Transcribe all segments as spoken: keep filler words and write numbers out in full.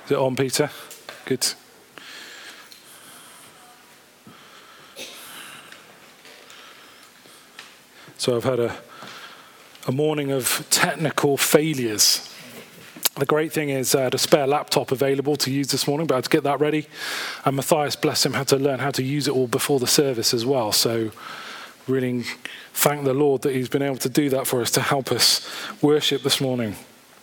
Is it on, Peter? Good. So I've had a, a morning of technical failures. The great thing is I had a spare laptop available to use this morning, but I had to get that ready. And Matthias, bless him, had to learn how to use it all before the service as well. So really thank the Lord that he's been able to do that for us to help us worship this morning.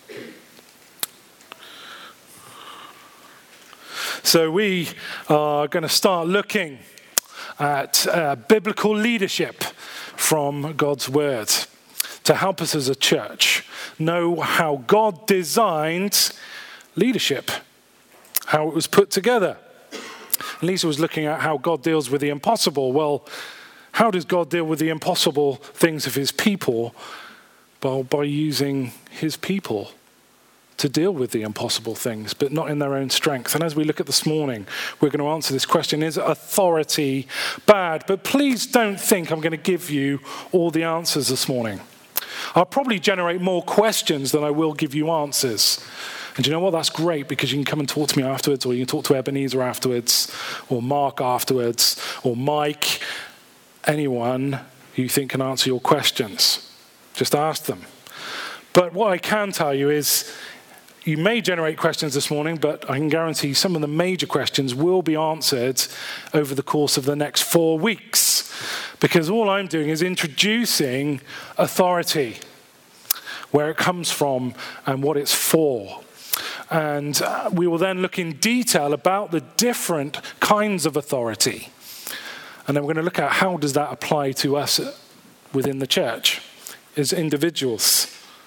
So we are going to start looking at uh, biblical leadership from God's word to help us as a church know how God designed leadership, how it was put together. Lisa was looking at how God deals with the impossible. Well, how does God deal with the impossible things of his people? Well, by using his people to deal with the impossible things, but not in their own strength. And as we look at this morning, we're going to answer this question, is authority bad? But please don't think I'm going to give you all the answers this morning. I'll probably generate more questions than I will give you answers. And do you know what? That's great, because you can come and talk to me afterwards, or you can talk to Ebenezer afterwards, or Mark afterwards, or Mike, anyone who you think can answer your questions. Just ask them. But what I can tell you is, you may generate questions this morning, but I can guarantee some of the major questions will be answered over the course of the next four weeks. Because all I'm doing is introducing authority, where it comes from and what it's for. And uh, we will then look in detail about the different kinds of authority. And then we're going to look at how does that apply to us within the church as individuals.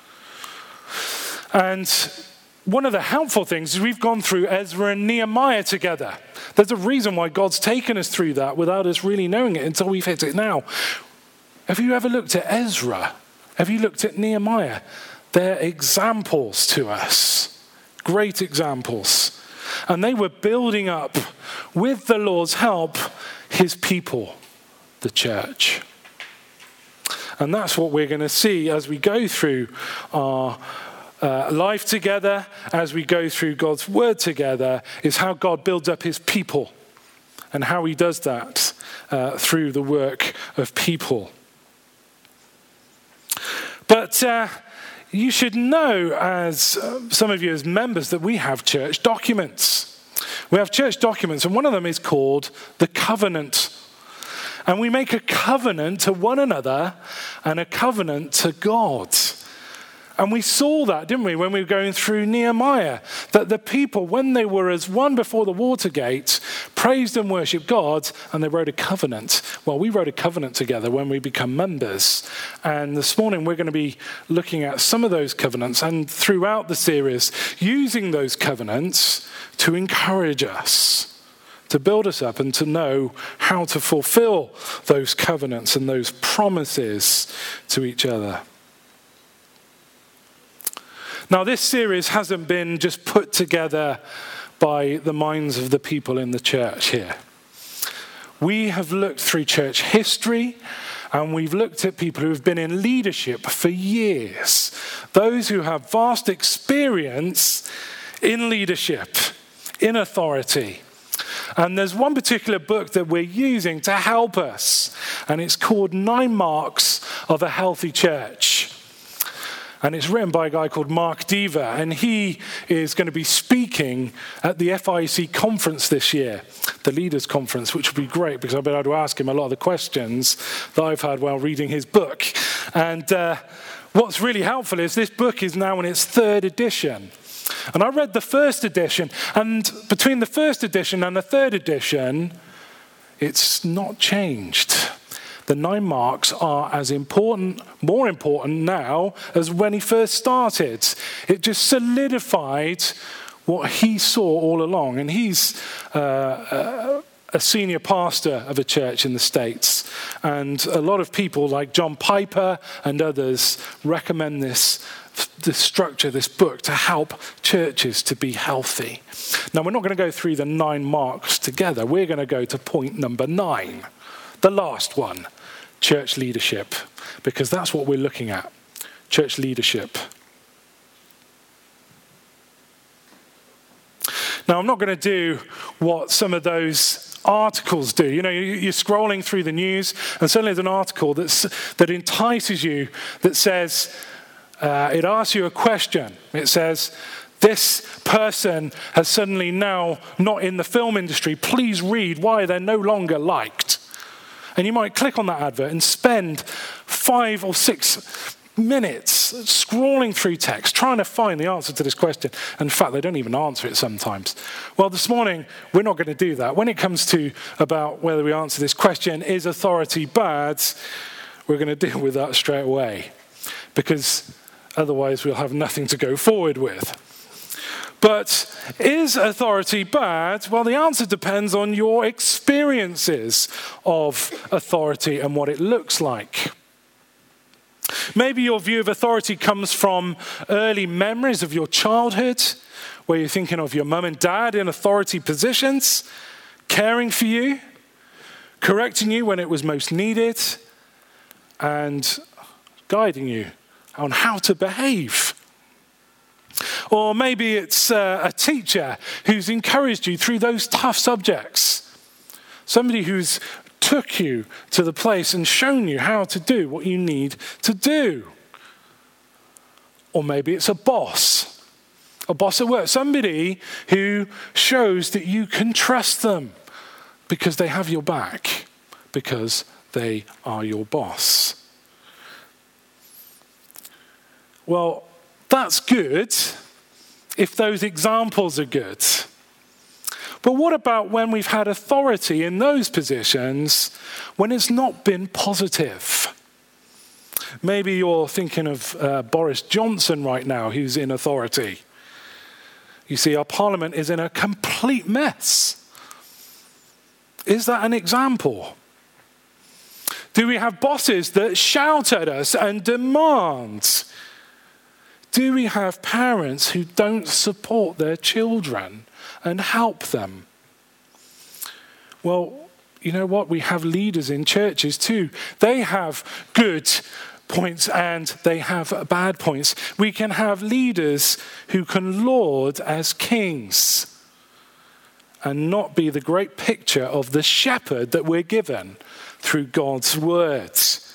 And one of the helpful things is we've gone through Ezra and Nehemiah together. There's a reason why God's taken us through that without us really knowing it until we've hit it now. Have you ever looked at Ezra? Have you looked at Nehemiah? They're examples to us. Great examples. And they were building up, with the Lord's help, his people, the church. And that's what we're going to see as we go through our Uh, life together, as we go through God's word together, is how God builds up his people and how he does that uh, through the work of people. But uh, you should know, as uh, some of you as members, that we have church documents. We have church documents, and one of them is called the covenant. And we make a covenant to one another and a covenant to God. And we saw that, didn't we, when we were going through Nehemiah, that the people, when they were as one before the Watergate, praised and worshipped God, and they wrote a covenant. Well, we wrote a covenant together when we become members. And this morning we're going to be looking at some of those covenants, and throughout the series, using those covenants to encourage us, to build us up, and to know how to fulfill those covenants and those promises to each other. Now, this series hasn't been just put together by the minds of the people in the church here. We have looked through church history, and we've looked at people who have been in leadership for years. Those who have vast experience in leadership, in authority. And there's one particular book that we're using to help us, and it's called Nine Marks of a Healthy Church. And it's written by a guy called Mark Dever, and he is going to be speaking at the F I C conference this year, the Leaders Conference, which will be great because I'll be able to ask him a lot of the questions that I've had while reading his book. And uh, what's really helpful is this book is now in its third edition. And I read the first edition, and between the first edition and the third edition, it's not changed. The nine marks are as important, more important now as when he first started. It just solidified what he saw all along. And he's uh, a senior pastor of a church in the States. And a lot of people like John Piper and others recommend this, this structure, this book, to help churches to be healthy. Now, we're not going to go through the nine marks together. We're going to go to point number nine, the last one. Church leadership, because that's what we're looking at, church leadership. Now, I'm not going to do what some of those articles do. You know, you're scrolling through the news, and suddenly there's an article that's, that entices you, that says, uh, it asks you a question. It says, this person has suddenly now not in the film industry. Please read why they're no longer liked. And you might click on that advert and spend five or six minutes scrolling through text, trying to find the answer to this question. And in fact, they don't even answer it sometimes. Well, this morning, we're not going to do that. When it comes to about whether we answer this question, is authority bad, we're going to deal with that straight away, because otherwise we'll have nothing to go forward with. But is authority bad? Well, the answer depends on your experiences of authority and what it looks like. Maybe your view of authority comes from early memories of your childhood, where you're thinking of your mum and dad in authority positions, caring for you, correcting you when it was most needed, and guiding you on how to behave. Or maybe it's uh, a teacher who's encouraged you through those tough subjects. Somebody who's took you to the place and shown you how to do what you need to do. Or maybe it's a boss. A boss at work. Somebody who shows that you can trust them because they have your back, because they are your boss. Well, that's good if those examples are good. But what about when we've had authority in those positions when it's not been positive? Maybe you're thinking of uh, Boris Johnson right now, who's in authority. You see, our parliament is in a complete mess. Is that an example? Do we have bosses that shout at us and demand? Do we have parents who don't support their children and help them? Well, you know what? We have leaders in churches too. They have good points and they have bad points. We can have leaders who can lord as kings and not be the great picture of the shepherd that we're given through God's words.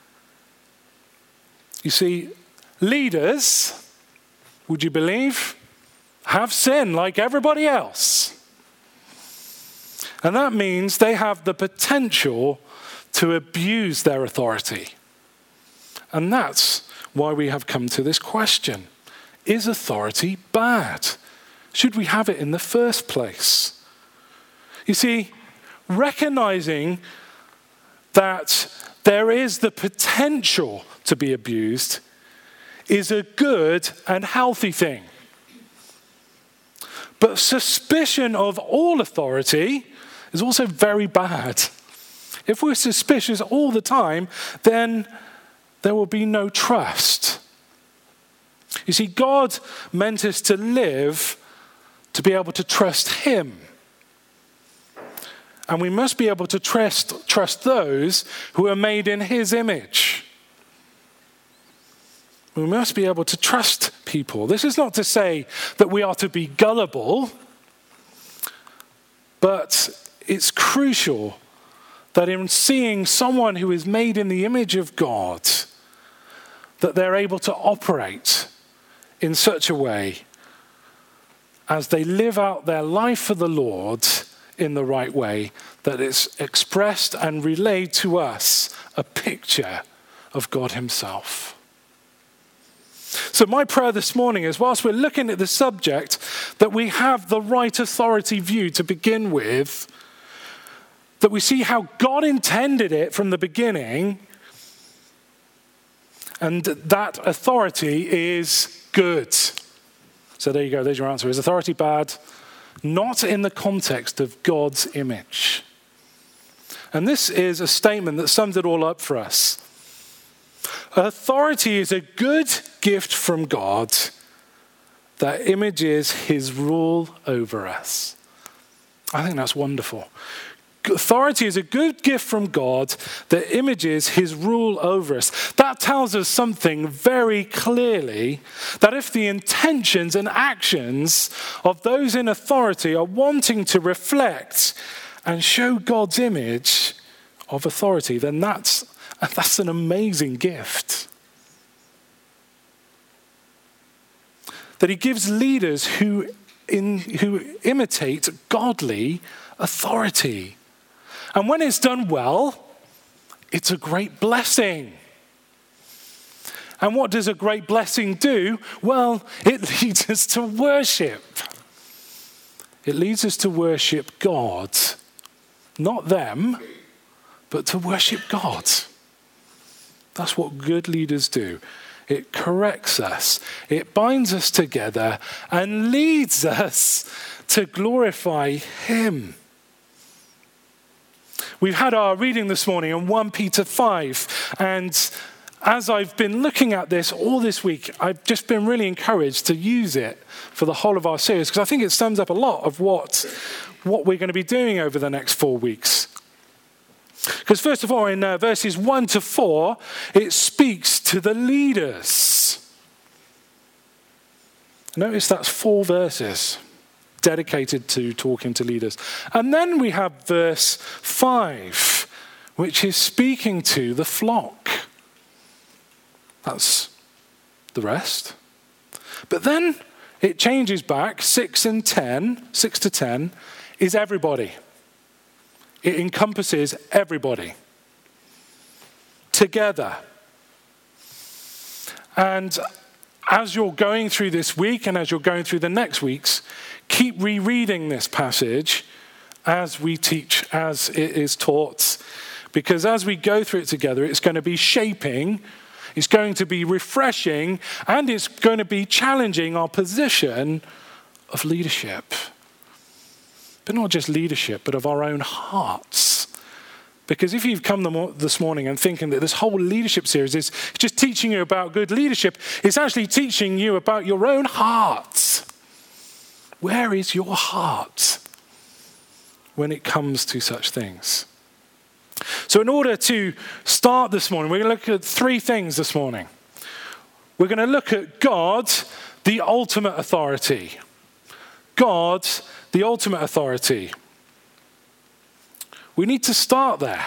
You see, leaders, would you believe, have sin like everybody else. And that means they have the potential to abuse their authority. And that's why we have come to this question. Is authority bad? Should we have it in the first place? You see, recognizing that there is the potential to be abused is a good and healthy thing. But suspicion of all authority is also very bad. If we're suspicious all the time, then there will be no trust. You see, God meant us to live to be able to trust him. And we must be able to trust, trust those who are made in his image. We must be able to trust people. This is not to say that we are to be gullible, but it's crucial that in seeing someone who is made in the image of God, that they're able to operate in such a way as they live out their life for the Lord in the right way, that it's expressed and relayed to us a picture of God himself. So my prayer this morning is, whilst we're looking at the subject, that we have the right authority view to begin with, that we see how God intended it from the beginning, and that authority is good. So there you go, there's your answer. Is authority bad? Not in the context of God's image. And this is a statement that sums it all up for us. Authority is a good gift from God that images his rule over us. I think that's wonderful. Authority is a good gift from God that images his rule over us. That tells us something very clearly, that if the intentions and actions of those in authority are wanting to reflect and show God's image of authority, then that's, that's an amazing gift. That he gives leaders who, in, who imitate godly authority. And when it's done well, it's a great blessing. And what does a great blessing do? Well, it leads us to worship. It leads us to worship God. Not them, but to worship God. That's what good leaders do. It corrects us. It binds us together and leads us to glorify him. We've had our reading this morning in First Peter five, and as I've been looking at this all this week, I've just been really encouraged to use it for the whole of our series, because I think it sums up a lot of what, what we're going to be doing over the next four weeks. Because first of all, in uh, verses one to four, it speaks to the leaders. Notice that's four verses dedicated to talking to leaders. And then we have verse five, which is speaking to the flock. That's the rest. But then it changes back, six and ten, six to ten, is everybody. It encompasses everybody together. And as you're going through this week and as you're going through the next weeks, keep rereading this passage as we teach, as it is taught. Because as we go through it together, it's going to be shaping, it's going to be refreshing, and it's going to be challenging our position of leadership. But not just leadership, but of our own hearts. Because if you've come this morning and thinking that this whole leadership series is just teaching you about good leadership, it's actually teaching you about your own heart. Where is your heart when it comes to such things? So in order to start this morning, we're going to look at three things this morning. We're going to look at God, the ultimate authority. God, the ultimate authority. We need to start there.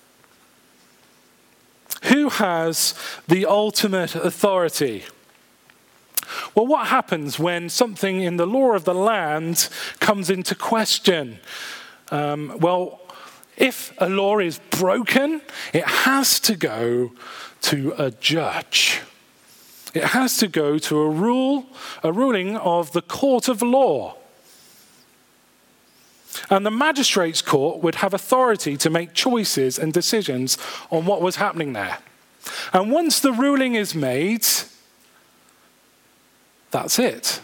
Who has the ultimate authority? Well, what happens when something in the law of the land comes into question? Um, well, if a law is broken, it has to go to a judge. It has to go to a rule, a ruling of the court of law. And the magistrate's court would have authority to make choices and decisions on what was happening there. And once the ruling is made, that's it.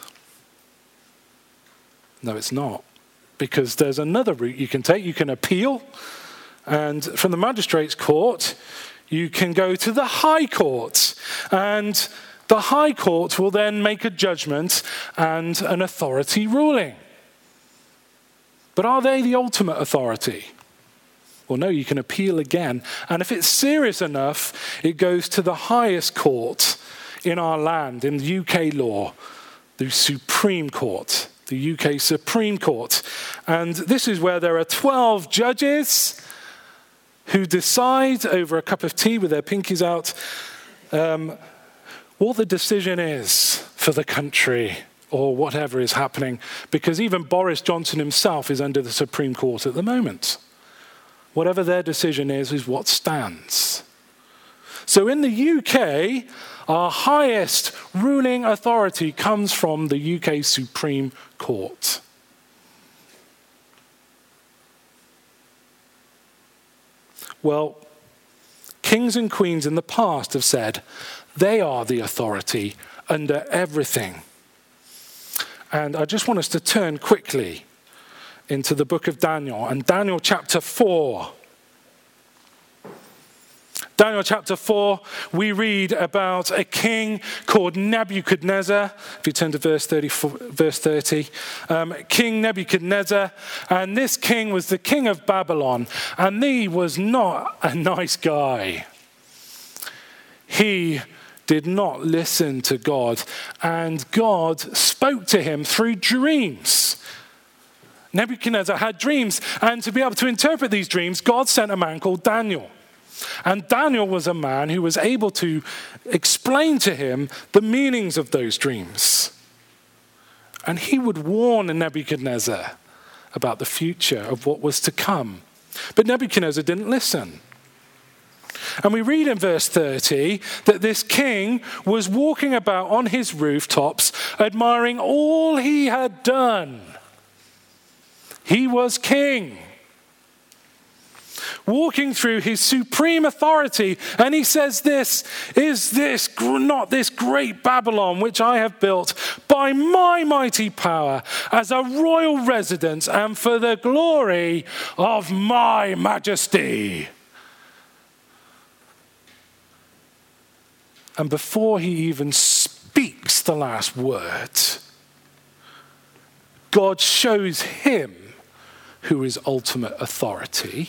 No, it's not. Because there's another route you can take. You can appeal. And from the magistrate's court, you can go to the high court. And the high court will then make a judgment and an authority ruling. But are they the ultimate authority? Well, no, you can appeal again. And if it's serious enough, it goes to the highest court in our land, in the U K law, the Supreme Court, the U K Supreme Court. And this is where there are twelve judges who decide over a cup of tea with their pinkies out um, what the decision is for the country or whatever is happening, because even Boris Johnson himself is under the Supreme Court at the moment. Whatever their decision is, is what stands. So in the U K, our highest ruling authority comes from the U K Supreme Court. Well, kings and queens in the past have said they are the authority under everything. And I just want us to turn quickly into the book of Daniel, and Daniel chapter four. Daniel chapter four, we read about a king called Nebuchadnezzar. If you turn to verse thirty, verse thirty, um, King Nebuchadnezzar, and this king was the king of Babylon, and he was not a nice guy. He did not listen to God, and God spoke to him through dreams. Nebuchadnezzar had dreams, and to be able to interpret these dreams, God sent a man called Daniel. And Daniel was a man who was able to explain to him the meanings of those dreams. And he would warn Nebuchadnezzar about the future of what was to come. But Nebuchadnezzar didn't listen. And we read in verse thirty that this king was walking about on his rooftops, admiring all he had done. He was king, walking through his supreme authority, and he says this, is this not this great Babylon which I have built by my mighty power as a royal residence and for the glory of my majesty? And before he even speaks the last word, God shows him who is ultimate authority.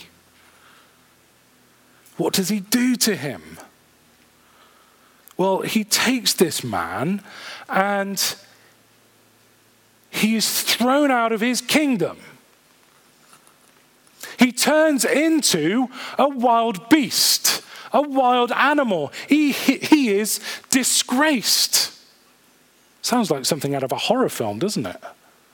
What does he do to him? Well, he takes this man and he is thrown out of his kingdom. He turns into a wild beast, a wild animal. He, he, he is disgraced. Sounds like something out of a horror film, doesn't it?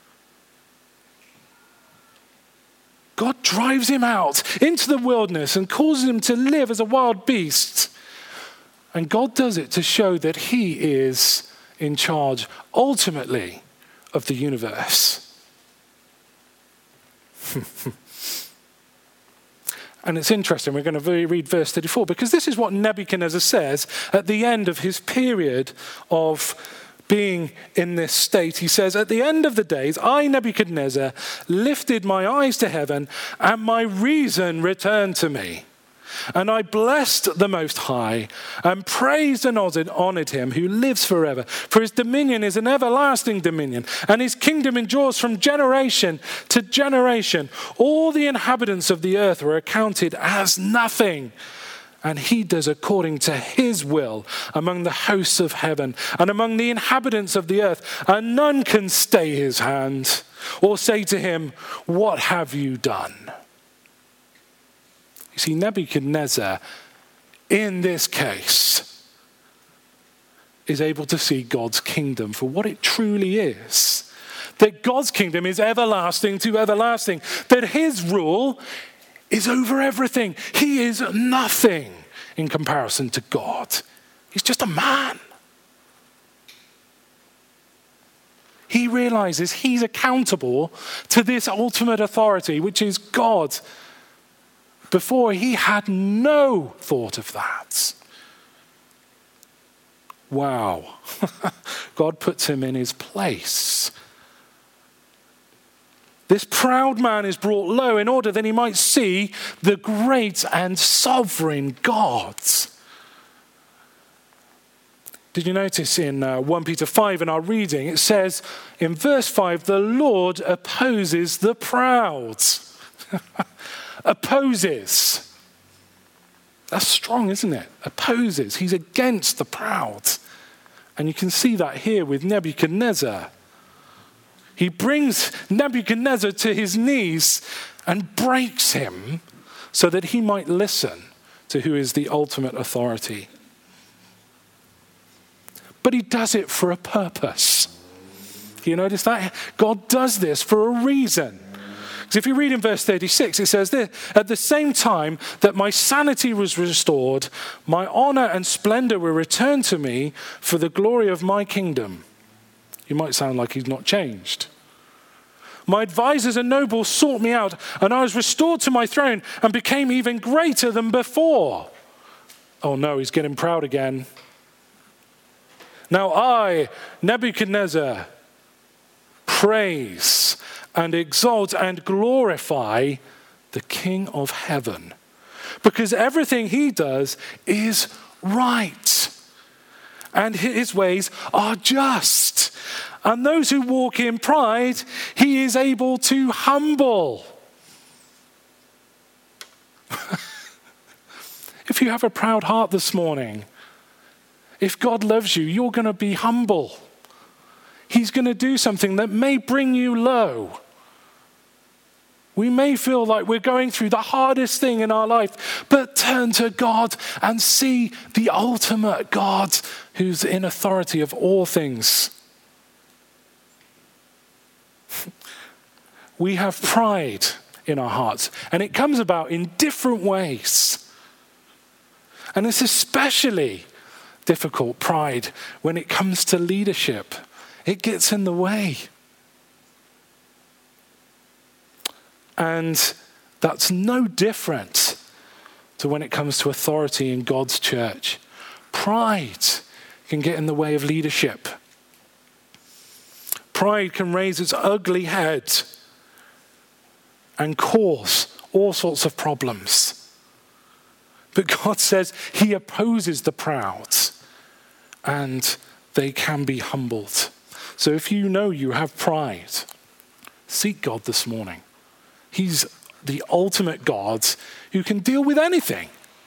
God drives him out into the wilderness and causes him to live as a wild beast. And God does it to show that he is in charge ultimately of the universe. And it's interesting, we're going to read verse thirty-four, because this is what Nebuchadnezzar says at the end of his period of being in this state. He says, at the end of the days, I, Nebuchadnezzar, lifted my eyes to heaven, and my reason returned to me. And I blessed the Most High, and praised and honored him who lives forever. For his dominion is an everlasting dominion, and his kingdom endures from generation to generation. All the inhabitants of the earth were accounted as nothing, and he does according to his will among the hosts of heaven and among the inhabitants of the earth, and none can stay his hand or say to him, what have you done? You see, Nebuchadnezzar, in this case, is able to see God's kingdom for what it truly is. That God's kingdom is everlasting to everlasting. That his rule is over everything. He is nothing in comparison to God. He's just a man. He realizes he's accountable to this ultimate authority, which is God. Before, he had no thought of that. Wow. God puts him in his place. This proud man is brought low in order that he might see the great and sovereign God. Did you notice in uh, First Peter five in our reading, it says in verse five, the Lord opposes the proud. Opposes. That's strong, isn't it? Opposes. He's against the proud. And you can see that here with Nebuchadnezzar. He brings Nebuchadnezzar to his knees and breaks him so that he might listen to who is the ultimate authority. But he does it for a purpose. You notice that? God does this for a reason. Because if you read in verse thirty-six, it says this, at the same time that my sanity was restored, my honor and splendor were returned to me for the glory of my kingdom. You might sound like he's not changed. My advisors and nobles sought me out, and I was restored to my throne and became even greater than before. Oh no, he's getting proud again. Now I, Nebuchadnezzar, praise and exalt and glorify the King of heaven. because everything he does is right. And his ways are just. And those who walk in pride, he is able to humble. If you have a proud heart this morning, if God loves you, you're going to be humble. He's going to do something that may bring you low. We may feel like we're going through the hardest thing in our life, but turn to God and see the ultimate God who's in authority of all things. We have pride in our hearts, and it comes about in different ways. And it's especially difficult, pride, when it comes to leadership. It gets in the way. And that's no different to when it comes to authority in God's church. Pride can get in the way of leadership. Pride can raise its ugly head and cause all sorts of problems. But God says he opposes the proud and they can be humbled. So if you know you have pride, seek God this morning. He's the ultimate God who can deal with anything.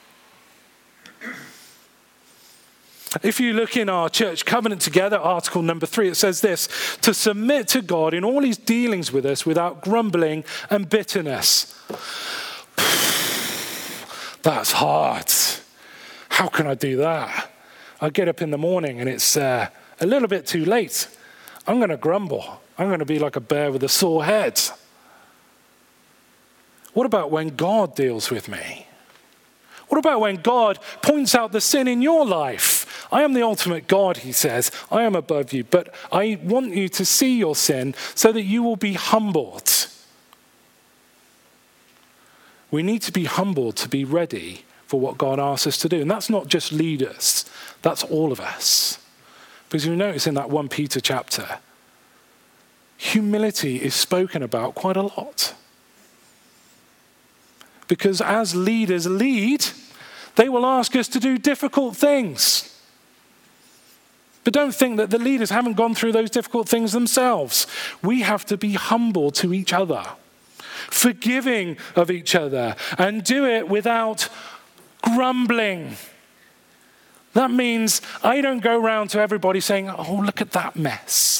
If you look in our church covenant together, article number three, it says this: to submit to God in all his dealings with us without grumbling and bitterness. That's hard. How can I do that? I get up in the morning and it's uh, a little bit too late. I'm going to grumble. I'm going to be like a bear with a sore head. What about when God deals with me? What about when God points out the sin in your life? I am the ultimate God, he says. I am above you, but I want you to see your sin so that you will be humbled. We need to be humbled to be ready for what God asks us to do. And that's not just leaders. That's all of us. Because you notice in that First Peter chapter, humility is spoken about quite a lot. Because as leaders lead, they will ask us to do difficult things. But don't think that the leaders haven't gone through those difficult things themselves. We have to be humble to each other, forgiving of each other, and do it without grumbling. That means I don't go around to everybody saying, oh, look at that mess.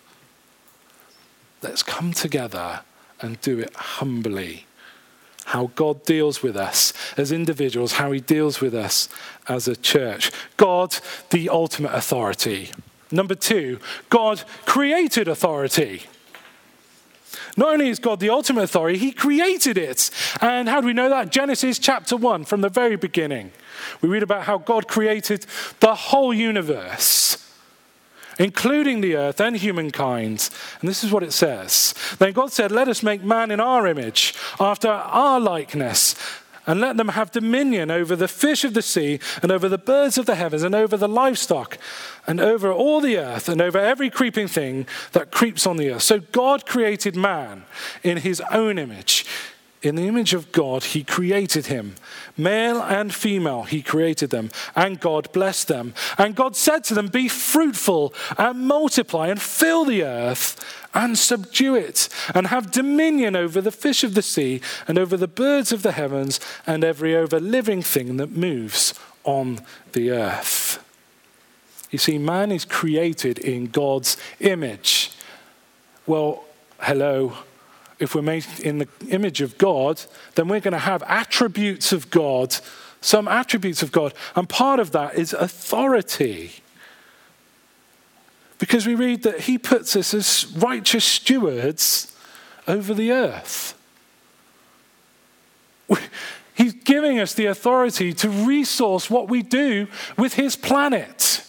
Let's come together and do it humbly. How God deals with us as individuals, how he deals with us as a church. God, the ultimate authority. Number two, God created authority. Not only is God the ultimate authority, he created it. And how do we know that? Genesis chapter one, from the very beginning. We read about how God created the whole universe, including the earth and humankind. And this is what it says. Then God said, let us make man in our image, after our likeness, and let them have dominion over the fish of the sea, and over the birds of the heavens, and over the livestock, and over all the earth, and over every creeping thing that creeps on the earth. So God created man in his own image. In the image of God, he created him. Male and female, he created them. And God blessed them. And God said to them, be fruitful and multiply and fill the earth and subdue it, and have dominion over the fish of the sea and over the birds of the heavens and every over living thing that moves on the earth. You see, man is created in God's image. Well, hello. If we're made in the image of God, then we're going to have attributes of God, some attributes of God. And part of that is authority. Because we read that he puts us as righteous stewards over the earth. He's giving us the authority to resource what we do with his planet.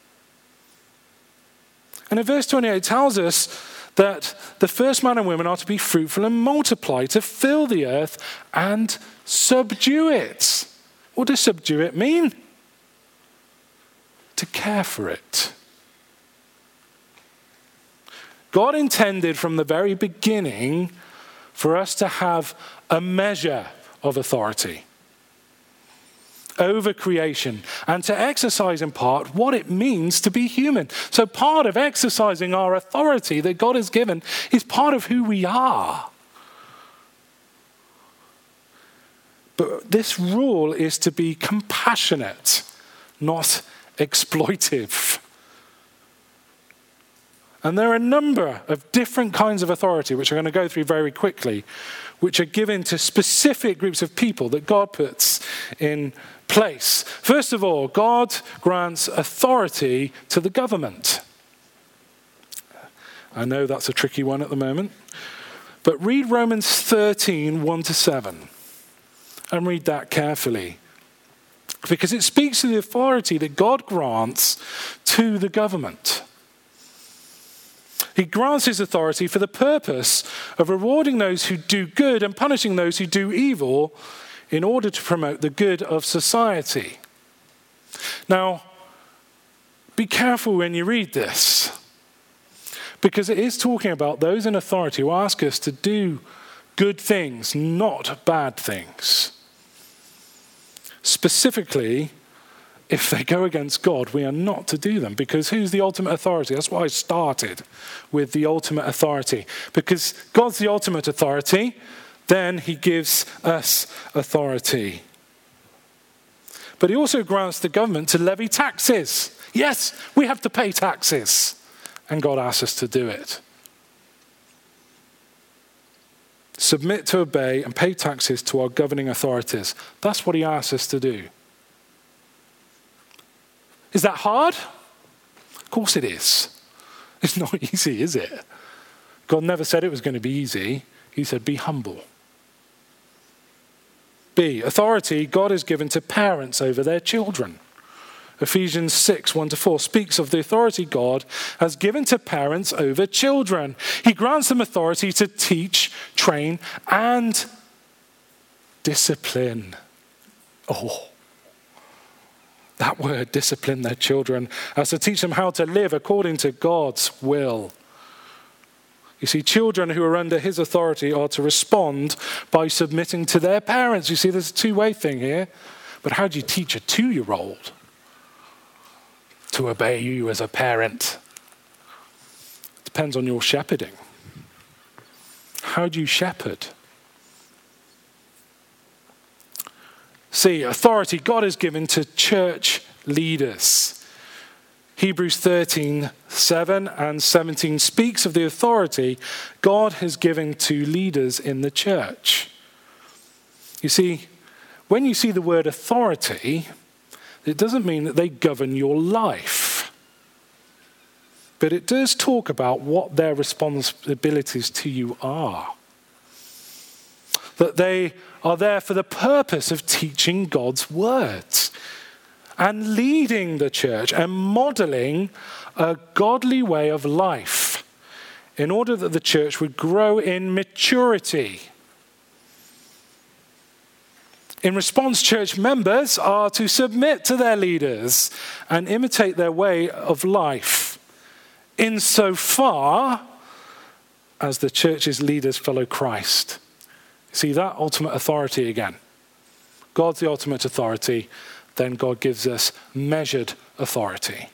And in verse twenty-eight it tells us that the first man and women are to be fruitful and multiply, to fill the earth and subdue it. What does subdue it mean? To care for it. God intended from the very beginning for us to have a measure of authority. over creation and to exercise in part what it means to be human. So part of exercising our authority that God has given is part of who we are. But this rule is to be compassionate, not exploitive. And there are a number of different kinds of authority, which I'm going to go through very quickly, which are given to specific groups of people that God puts in place. First of all, God grants authority to the government. I know that's a tricky one at the moment. But read Romans thirteen, one to seven. And read that carefully. Because it speaks to the authority that God grants to the government. He grants his authority for the purpose of rewarding those who do good and punishing those who do evil in order to promote the good of society. Now, be careful when you read this, because it is talking about those in authority who ask us to do good things, not bad things. Specifically, if they go against God, we are not to do them, because who's the ultimate authority? That's why I started with the ultimate authority. Because God's the ultimate authority, then he gives us authority. But he also grants the government to levy taxes. Yes, we have to pay taxes, and God asks us to do it. Submit to obey and pay taxes to our governing authorities. That's what he asks us to do. Is that hard? Of course it is. It's not easy, is it? God never said it was going to be easy. He said, be humble. B, authority God has given to parents over their children. Ephesians six, one to four speaks of the authority God has given to parents over children. He grants them authority to teach, train, and discipline. Oh, that word, discipline their children, as to teach them how to live according to God's will. You see, children who are under his authority are to respond by submitting to their parents. You see, there's a two-way thing here. But how do you teach a two-year-old to obey you as a parent? It depends on your shepherding. How do you shepherd? See, authority God has given to church leaders. Hebrews thirteen, seven and seventeen speaks of the authority God has given to leaders in the church. You see, when you see the word authority, it doesn't mean that they govern your life. But it does talk about what their responsibilities to you are. That they are there for the purpose of teaching God's words and leading the church and modeling a godly way of life in order that the church would grow in maturity. In response, church members are to submit to their leaders and imitate their way of life insofar as the church's leaders follow Christ. See that ultimate authority again. God's the ultimate authority, then God gives us measured authority.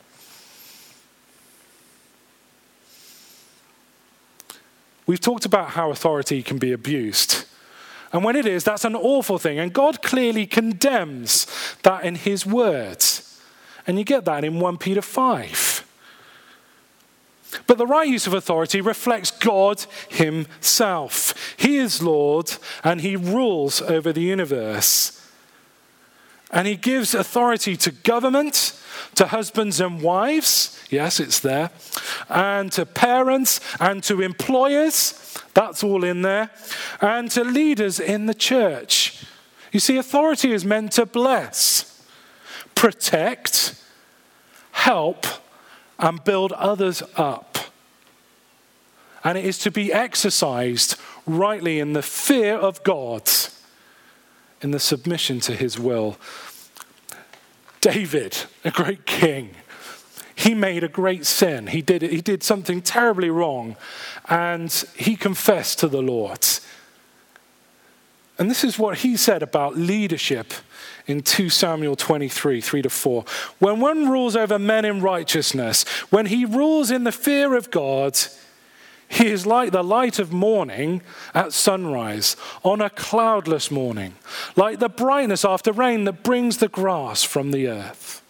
We've talked about how authority can be abused. And when it is, that's an awful thing. And God clearly condemns that in his words. And you get that in First Peter five. But the right use of authority reflects God himself. He is Lord and he rules over the universe. And he gives authority to government, to husbands and wives. Yes, it's there. And to parents and to employers. That's all in there. And to leaders in the church. You see, authority is meant to bless, protect, help, and build others up. And it is to be exercised rightly in the fear of God, in the submission to his will. David, a great king, he made a great sin. He did, he did something terribly wrong, and he confessed to the Lord. And this is what he said about leadership in two Samuel twenty-three, three to four. When one rules over men in righteousness, when he rules in the fear of God, he is like the light of morning at sunrise, on a cloudless morning, like the brightness after rain that brings the grass from the earth.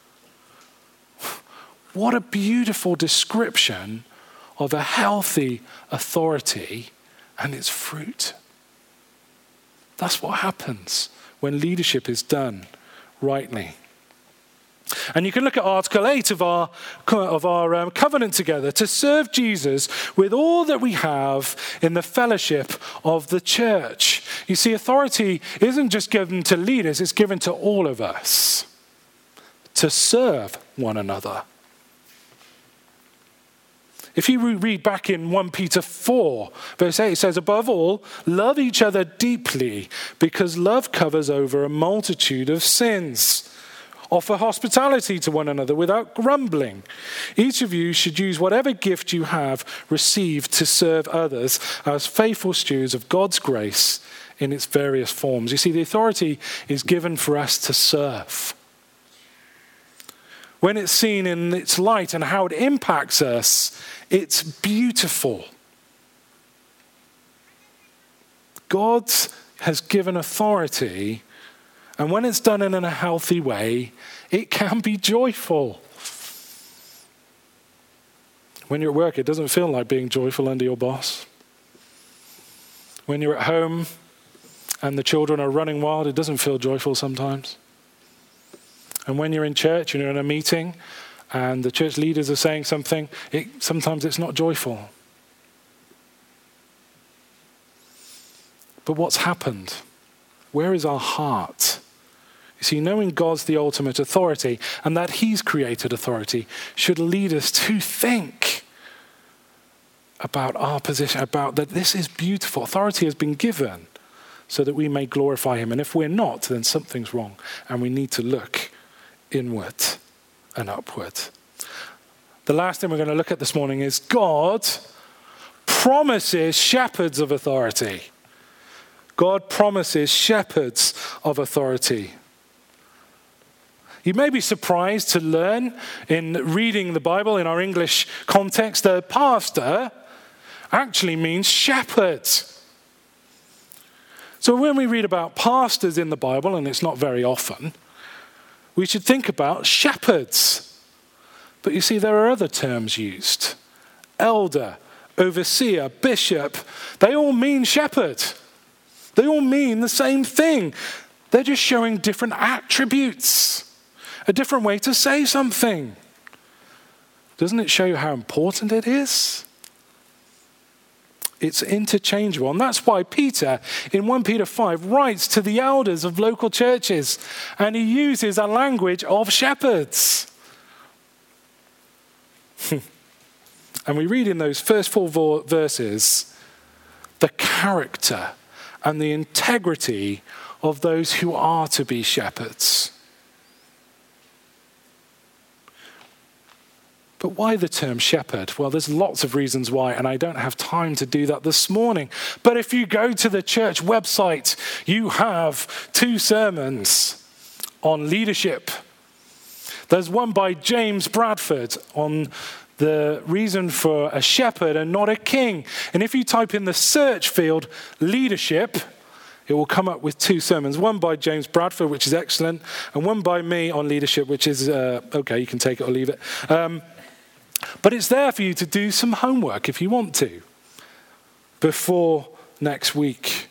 What a beautiful description of a healthy authority and its fruit. That's what happens when leadership is done rightly. And you can look at Article eight of our, of our um, covenant together, to serve Jesus with all that we have in the fellowship of the church. You see, authority isn't just given to leaders, it's given to all of us to serve one another. If you read back in First Peter four, verse eight, it says, above all, love each other deeply, because love covers over a multitude of sins. Offer hospitality to one another without grumbling. Each of you should use whatever gift you have received to serve others as faithful stewards of God's grace in its various forms. You see, the authority is given for us to serve. When it's seen in its light and how it impacts us, it's beautiful. God has given authority, and when it's done in a healthy way, it can be joyful. When you're at work, it doesn't feel like being joyful under your boss. When you're at home and the children are running wild, it doesn't feel joyful sometimes. And when you're in church and you're in a meeting and the church leaders are saying something, it, sometimes it's not joyful. But what's happened? Where is our heart? You see, knowing God's the ultimate authority and that he's created authority should lead us to think about our position, about that this is beautiful. Authority has been given so that we may glorify him. And if we're not, then something's wrong and we need to look inward and upward. The last thing we're going to look at this morning is God promises shepherds of authority. God promises shepherds of authority. You may be surprised to learn in reading the Bible in our English context that pastor actually means shepherd. So when we read about pastors in the Bible, and it's not very often, we should think about shepherds. But you see, there are other terms used. Elder, overseer, bishop, they all mean shepherd. They all mean the same thing. They're just showing different attributes, a different way to say something. Doesn't it show you how important it is? It's interchangeable. And that's why Peter, in First Peter five, writes to the elders of local churches. And he uses a language of shepherds. And we read in those first four verses the character and the integrity of those who are to be shepherds. But why the term shepherd? Well, there's lots of reasons why, and I don't have time to do that this morning. But if you go to the church website, you have two sermons on leadership. There's one by James Bradford on the reason for a shepherd and not a king. And if you type in the search field, leadership, it will come up with two sermons. One by James Bradford, which is excellent, and one by me on leadership, which is, uh, okay, you can take it or leave it. Um, But it's there for you to do some homework if you want to before next week.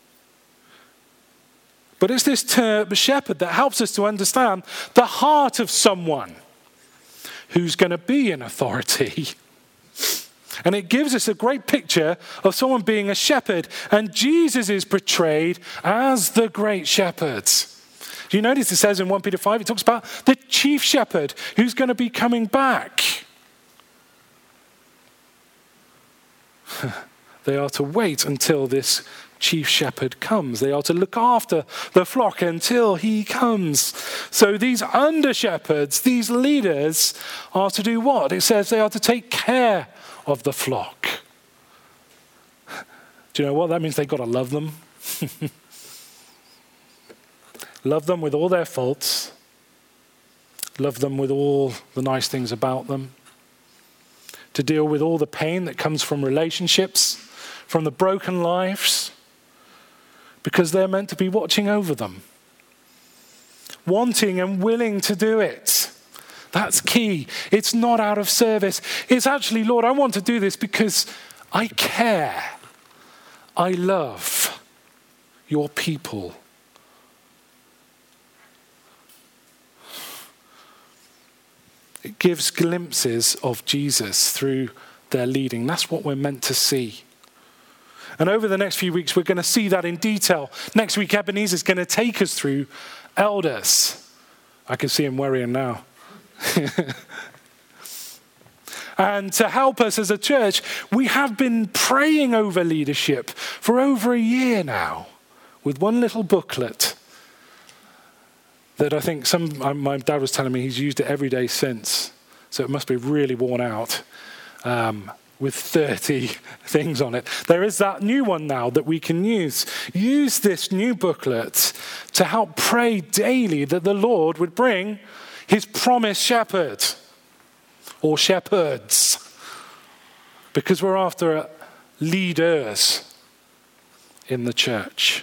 But it's this term shepherd that helps us to understand the heart of someone who's going to be in authority. And it gives us a great picture of someone being a shepherd. And Jesus is portrayed as the great shepherd. Do you notice it says in First Peter five, it talks about the chief shepherd who's going to be coming back. They are to wait until this chief shepherd comes. They are to look after the flock until he comes. So these under shepherds, these leaders, are to do what? It says they are to take care of the flock. Do you know what? That means they've got to love them. Love them with all their faults. Love them with all the nice things about them. To deal with all the pain that comes from relationships, from the broken lives, because they're meant to be watching over them. Wanting and willing to do it. That's key. It's not out of service. It's actually, Lord, I want to do this because I care. I love your people. It gives glimpses of Jesus through their leading. That's what we're meant to see. And over the next few weeks, we're going to see that in detail. Next week, Ebenezer is going to take us through elders. I can see him worrying now. And to help us as a church, we have been praying over leadership for over a year now with one little booklet that I think some, my dad was telling me he's used it every day since. So it must be really worn out um, with thirty things on it. There is that new one now that we can use. Use this new booklet to help pray daily that the Lord would bring his promised shepherd or shepherds, because we're after leaders in the church.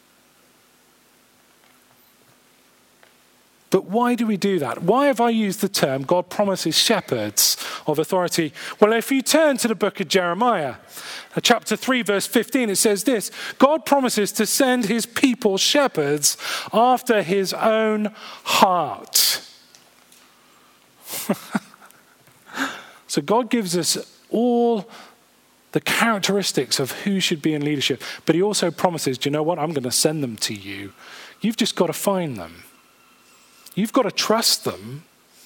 But why do we do that? Why have I used the term God promises shepherds of authority? Well, if you turn to the book of Jeremiah, chapter three, verse fifteen, it says this: God promises to send his people shepherds after his own heart. So God gives us all the characteristics of who should be in leadership, but he also promises, do you know what? I'm going to send them to you. You've just got to find them. You've got to trust them,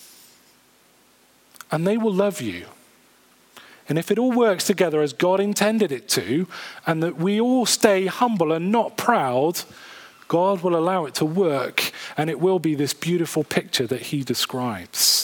and they will love you. And if it all works together as God intended it to, and that we all stay humble and not proud, God will allow it to work, and it will be this beautiful picture that he describes.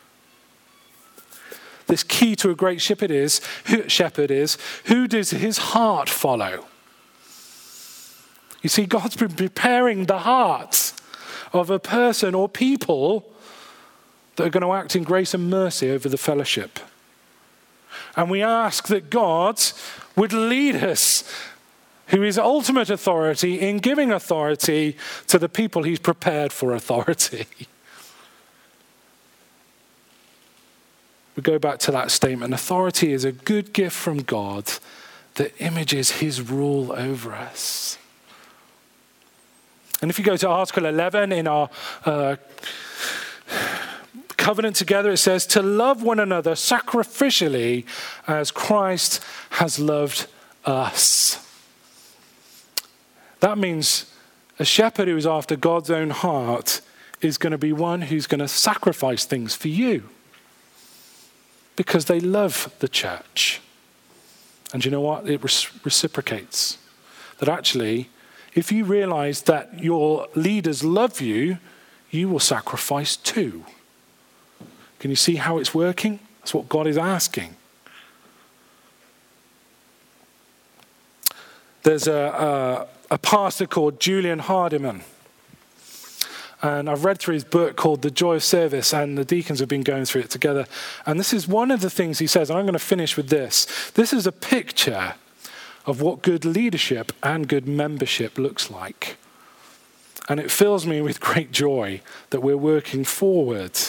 This key to a great shepherd is, who, shepherd is, who does his heart follow? You see, God's been preparing the heart of a person or people that are going to act in grace and mercy over the fellowship. And we ask that God would lead us, who is ultimate authority, in giving authority to the people he's prepared for authority. We go back to that statement. Authority is a good gift from God that images his rule over us. And if you go to Article eleven in our uh, covenant together, it says, to love one another sacrificially as Christ has loved us. That means a shepherd who is after God's own heart is going to be one who's going to sacrifice things for you because they love the church. And you know what? It reciprocates. That actually, if you realize that your leaders love you, you will sacrifice too. Can you see how it's working? That's what God is asking. There's a, a, a pastor called Julian Hardiman. And I've read through his book called The Joy of Service, and the deacons have been going through it together. And this is one of the things he says, and I'm going to finish with this. This is a picture of what good leadership and good membership looks like. And it fills me with great joy that we're working forward.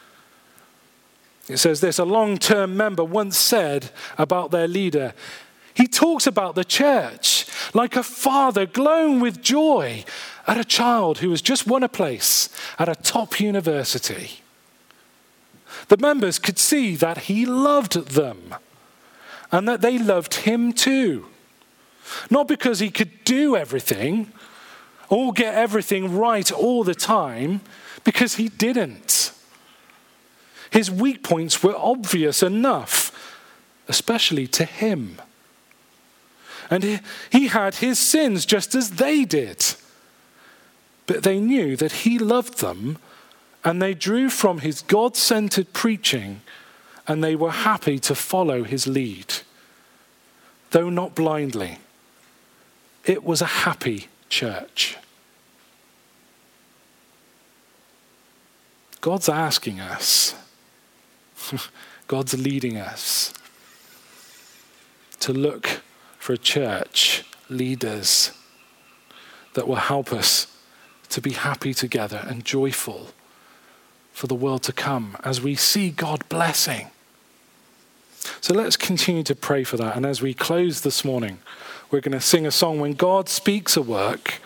It says this: a long-term member once said about their leader, he talks about the church like a father glowing with joy at a child who has just won a place at a top university. The members could see that he loved them and that they loved him too. Not because he could do everything or get everything right all the time, because he didn't. His weak points were obvious enough, especially to him. And he, he had his sins just as they did. But they knew that he loved them, and they drew from his God-centered preaching, and they were happy to follow his lead. Though not blindly, it was a happy church. God's asking us, God's leading us to look for a church, leaders that will help us to be happy together and joyful for the world to come as we see God blessing. So let's continue to pray for that. And as we close this morning, we're going to sing a song, When God Speaks a Work,